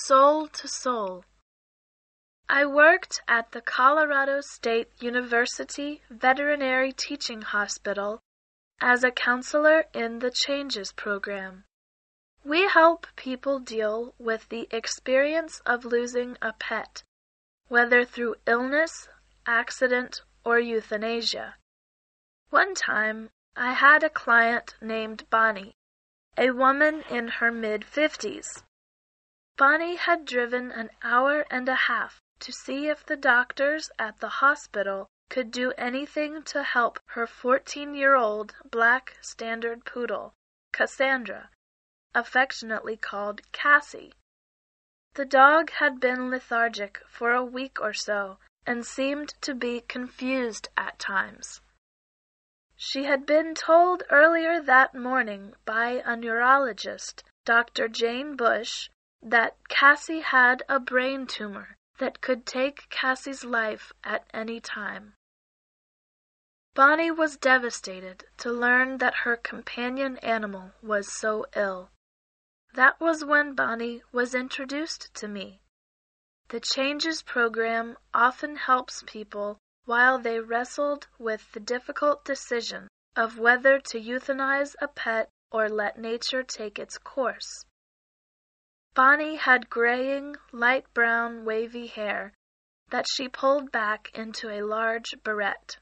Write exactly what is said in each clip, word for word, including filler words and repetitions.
Soul to Soul. I worked at the Colorado State University Veterinary Teaching Hospital as a counselor in the Changes program. We help people deal with the experience of losing a pet, whether through illness, accident, or euthanasia. One time, I had a client named Bonnie, a woman in her mid-fifties. Bonnie had driven an hour and a half to see if the doctors at the hospital could do anything to help her fourteen-year-old black standard poodle, Cassandra, affectionately called Cassie. The dog had been lethargic for a week or so and seemed to be confused at times. She had been told earlier that morning by a neurologist, Doctor Jane Bush, that Cassie had a brain tumor that could take Cassie's life at any time. Bonnie was devastated to learn that her companion animal was so ill. That was when Bonnie was introduced to me. The Changes program often helps people while they wrestled with the difficult decision of whether to euthanize a pet or let nature take its course. Bonnie had graying, light brown, wavy hair that she pulled back into a large barrette.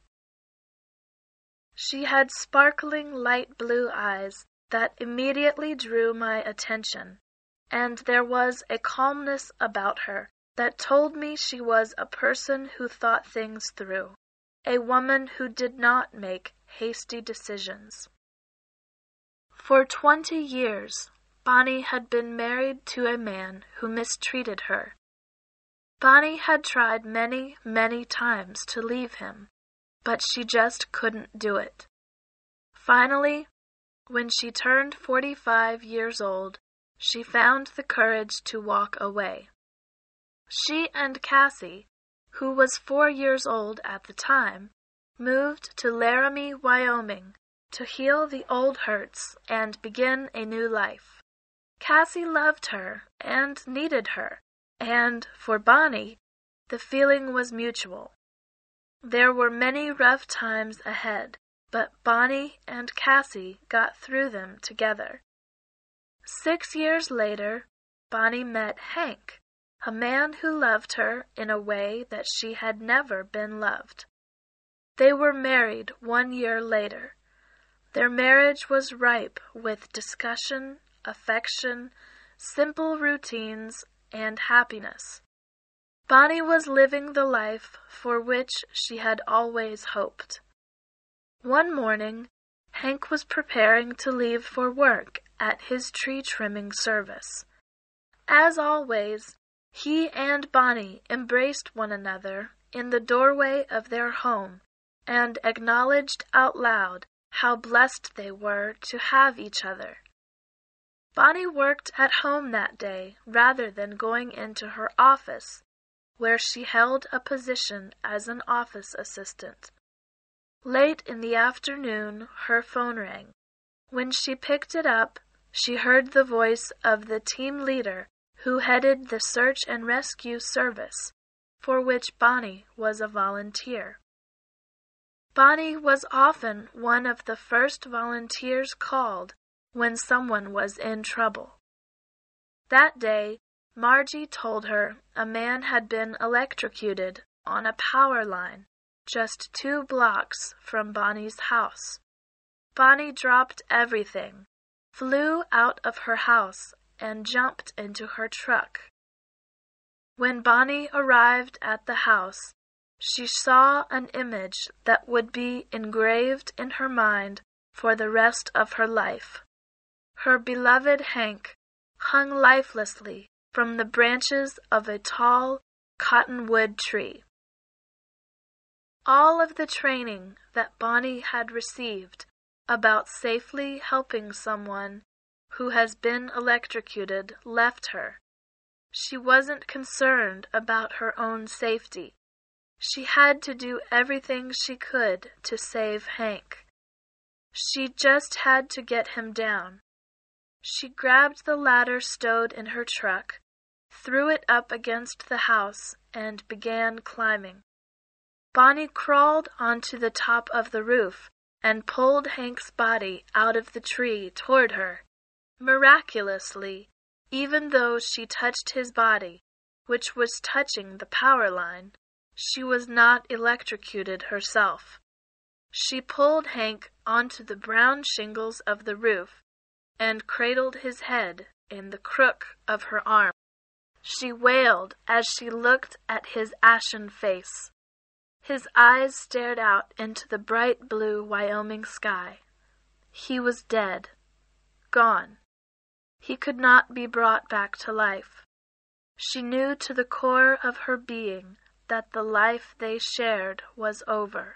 She had sparkling light blue eyes that immediately drew my attention, and there was a calmness about her that told me she was a person who thought things through, a woman who did not make hasty decisions. For twenty years, Bonnie had been married to a man who mistreated her. Bonnie had tried many, many times to leave him, but she just couldn't do it. Finally, when she turned forty-five years old, she found the courage to walk away. She and Cassie, who was four years old at the time, moved to Laramie, Wyoming, to heal the old hurts and begin a new life. Cassie loved her and needed her, and, for Bonnie, the feeling was mutual. There were many rough times ahead, but Bonnie and Cassie got through them together. Six years later, Bonnie met Hank, a man who loved her in a way that she had never been loved. They were married one year later. Their marriage was ripe with discussion, affection, simple routines, and happiness. Bonnie was living the life for which she had always hoped. One morning, Hank was preparing to leave for work at his tree trimming service. As always, he and Bonnie embraced one another in the doorway of their home and acknowledged out loud how blessed they were to have each other. Bonnie worked at home that day rather than going into her office, where she held a position as an office assistant. Late in the afternoon, her phone rang. When she picked it up, she heard the voice of the team leader who headed the search and rescue service, for which Bonnie was a volunteer. Bonnie was often one of the first volunteers called when someone was in trouble. That day, Margie told her a man had been electrocuted on a power line just two blocks from Bonnie's house. Bonnie dropped everything, flew out of her house, and jumped into her truck. When Bonnie arrived at the house, she saw an image that would be engraved in her mind for the rest of her life. Her beloved Hank hung lifelessly from the branches of a tall cottonwood tree. All of the training that Bonnie had received about safely helping someone who has been electrocuted left her. She wasn't concerned about her own safety. She had to do everything she could to save Hank. She just had to get him down. She grabbed the ladder stowed in her truck, threw it up against the house, and began climbing. Bonnie crawled onto the top of the roof and pulled Hank's body out of the tree toward her. Miraculously, even though she touched his body, which was touching the power line, she was not electrocuted herself. She pulled Hank onto the brown shingles of the roof and cradled his head in the crook of her arm. She wailed as she looked at his ashen face. His eyes stared out into the bright blue Wyoming sky. He was dead. Gone. He could not be brought back to life. She knew to the core of her being that the life they shared was over.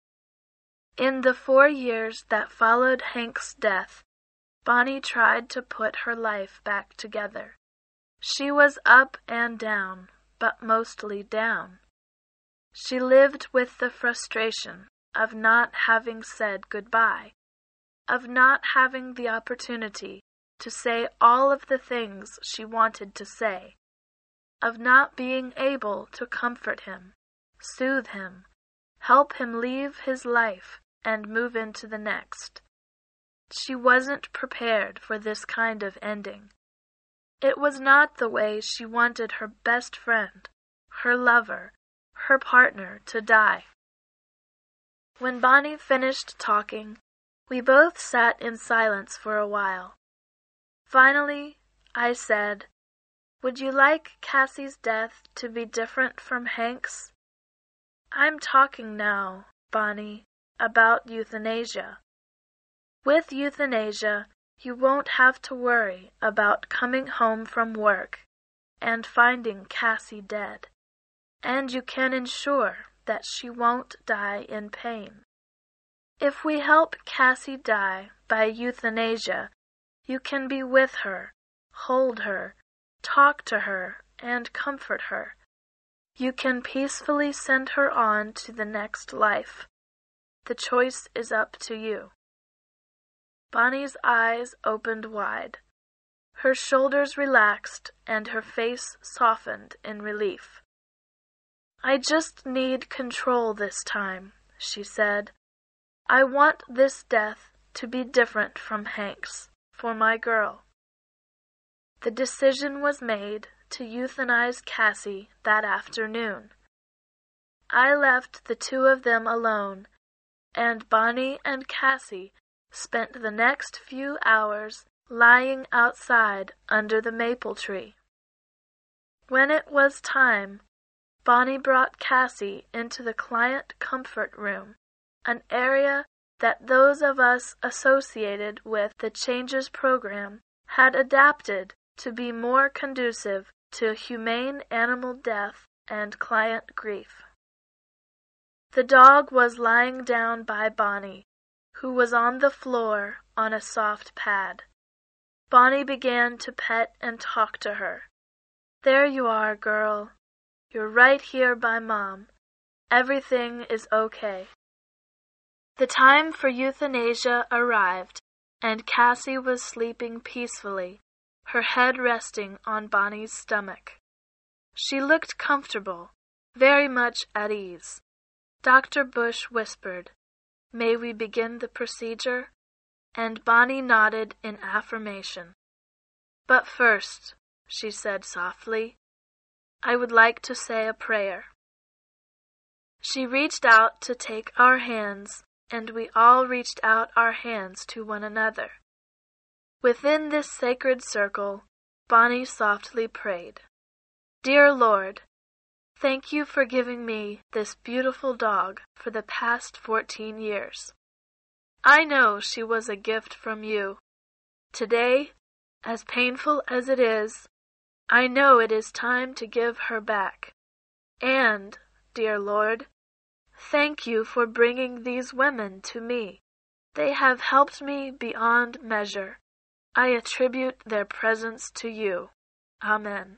In the four years that followed Hank's death, Bonnie tried to put her life back together. She was up and down, but mostly down. She lived with the frustration of not having said goodbye, of not having the opportunity to say all of the things she wanted to say, of not being able to comfort him, soothe him, help him leave his life and move into the next. She wasn't prepared for this kind of ending. It was not the way she wanted her best friend, her lover, her partner to die. When Bonnie finished talking, we both sat in silence for a while. Finally, I said, "Would you like Cassie's death to be different from Hank's?" "I'm talking now, Bonnie, about euthanasia. With euthanasia, you won't have to worry about coming home from work and finding Cassie dead, and you can ensure that she won't die in pain. If we help Cassie die by euthanasia, you can be with her, hold her, talk to her, and comfort her. You can peacefully send her on to the next life. The choice is up to you." Bonnie's eyes opened wide. Her shoulders relaxed and her face softened in relief. "I just need control this time," she said. "I want this death to be different from Hank's, for my girl." The decision was made to euthanize Cassie that afternoon. I left the two of them alone, and Bonnie and Cassie spent the next few hours lying outside under the maple tree. When it was time, Bonnie brought Cassie into the client comfort room, an area that those of us associated with the Changes program had adapted to be more conducive to humane animal death and client grief. The dog was lying down by Bonnie, who was on the floor on a soft pad. Bonnie began to pet and talk to her. "There you are, girl. You're right here by Mom. Everything is okay." The time for euthanasia arrived, and Cassie was sleeping peacefully, her head resting on Bonnie's stomach. She looked comfortable, very much at ease. Doctor Bush whispered, "May we begin the procedure?" And Bonnie nodded in affirmation. "But first," she said softly, "I would like to say a prayer." She reached out to take our hands, and we all reached out our hands to one another. Within this sacred circle, Bonnie softly prayed, "Dear Lord, thank you for giving me this beautiful dog for the past fourteen years. I know she was a gift from you. Today, as painful as it is, I know it is time to give her back. And, dear Lord, thank you for bringing these women to me. They have helped me beyond measure. I attribute their presence to you. Amen."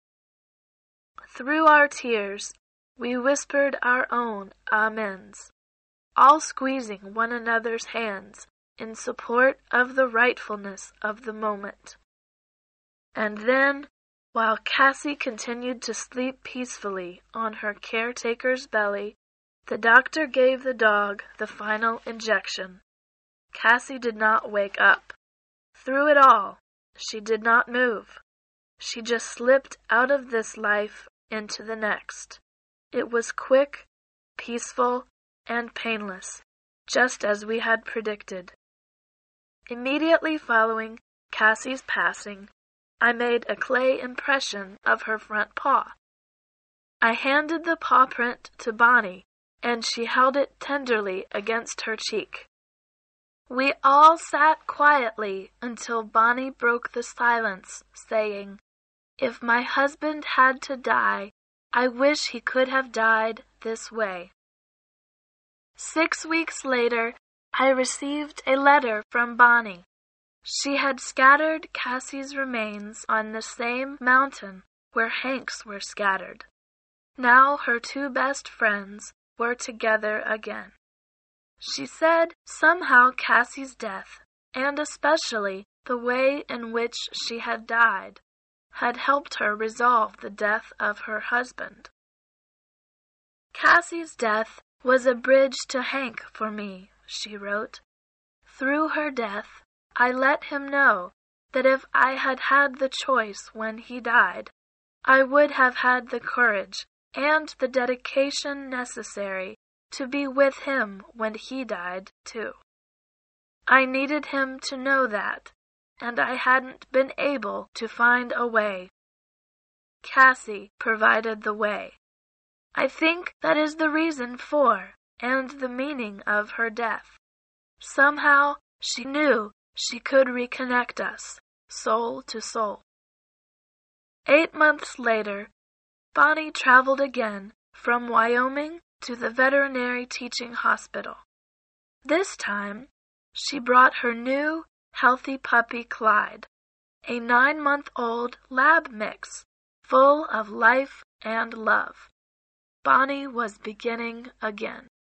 Through our tears, we whispered our own amens, all squeezing one another's hands in support of the rightfulness of the moment. And then While Cassie continued to sleep peacefully on her caretaker's belly, the doctor gave the dog the final injection. Cassie did not wake up. Through it all, she did not move. She just slipped out of this life into the next. It was quick, peaceful, and painless, just as we had predicted. Immediately following Cassie's passing, I made a clay impression of her front paw. I handed the paw print to Bonnie, and she held it tenderly against her cheek. We all sat quietly until Bonnie broke the silence, saying, "If my husband had to die, I wish he could have died this way." Six weeks later, I received a letter from Bonnie. She had scattered Cassie's remains on the same mountain where Hank's were scattered. Now her two best friends were together again. She said somehow Cassie's death, and especially the way in which she had died, had helped her resolve the death of her husband. Cassie's death was a bridge to Hank for me, she wrote. Through her death, I let him know that if I had had the choice when he died, I would have had the courage and the dedication necessary to be with him when he died, too. I needed him to know that, and I hadn't been able to find a way. Cassie provided the way. I think that is the reason for and the meaning of her death. Somehow she knew she could reconnect us, soul to soul. Eight months later, Bonnie traveled again from Wyoming to the veterinary teaching hospital. This time, she brought her new, healthy puppy Clyde, a nine-month-old lab mix full of life and love. Bonnie was beginning again.